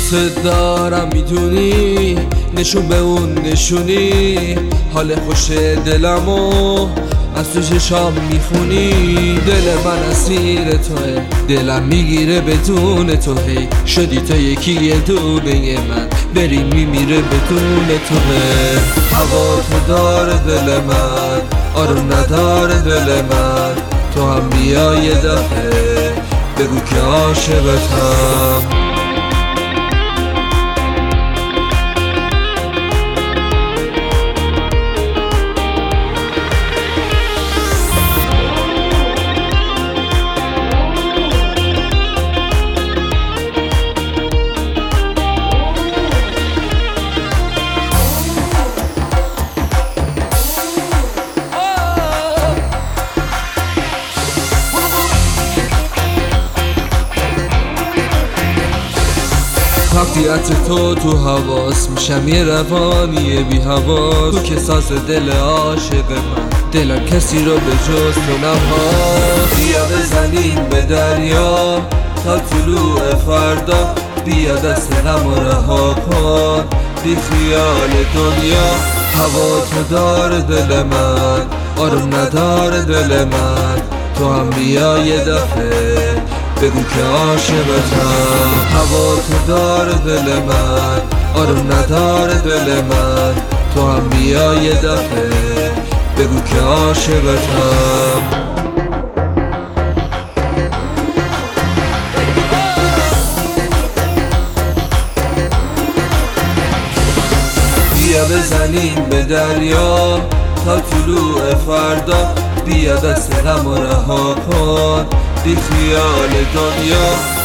دوست دارم میدونی، نشون به اون نشونی، حال خوش دلمو از تو چشام میخونی. دل من اسیر توه، دلم میگیره بدون تو، هی شدی تو یکی دونه من، بری میمیره بدون توه. هوا تو داره دل من، آروم نداره دل من، تو هم بیا یه دفعه بگو که عاشقتم. وقتی عطر تو حواس میشم یه روانی بی حواس، تو که ساز دل عاشق من، دلم کسی رو به جز تو نخواست. بیا بزنیم به دریا تا طلوع فردا، بیا دست غم و رها کن بی خیال دنیا. هوا تو داره دل من، آروم نداره دل من، تو هم بیا یه دفعه بگو که عاشقتم. هوا تو داره دل من، آروم نداره دل من، تو هم بیا یه دفعه بگو که عاشقتم. بیا بزنیم به دریا تا طلوع فردا، بیا دست غم و رها کن بی خیال دنیا.